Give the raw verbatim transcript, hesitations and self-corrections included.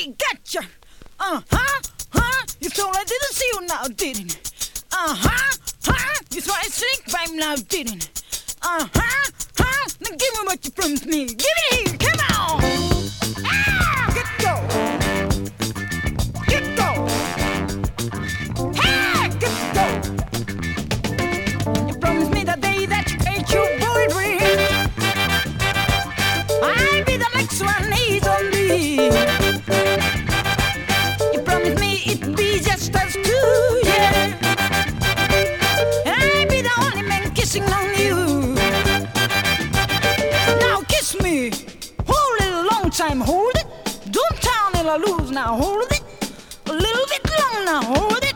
I got you. Uh-huh, huh? You thought I didn't see you now, didn't it? Uh-huh, huh? You thought I sneak by now, didn't it? Uh-huh, huh? Now give me what you promised me. Give it here, come on. Ah, get go. Get go. Hey, get go. You promised me the day that you ate your boyfriend. I'll be the next one, he's on me. You promised me it'd be just us two, yeah. And I'll be the only man kissing on you. Now kiss me. Hold it a long time, hold it. Don't turn it or lose now, hold it. A little bit long now, hold it.